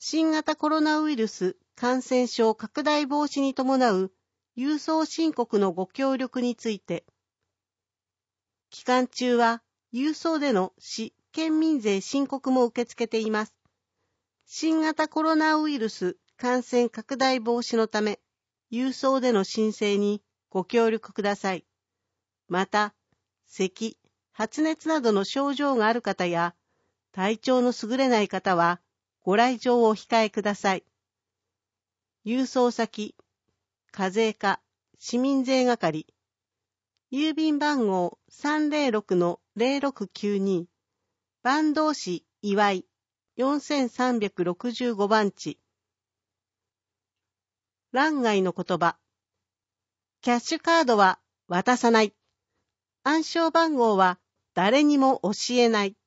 新型コロナウイルス感染症拡大防止に伴う郵送申告のご協力について、期間中は郵送での市・県民税申告も受け付けています。新型コロナウイルス感染拡大防止のため、郵送での申請にご協力ください。また、咳、発熱などの症状がある方や、体調の優れない方は、ご来場をお控えください。郵送先、課税課、市民税係、郵便番号 306-0692、坂東市岩井4365番地。欄外の言葉。キャッシュカードは渡さない。暗証番号は誰にも教えない。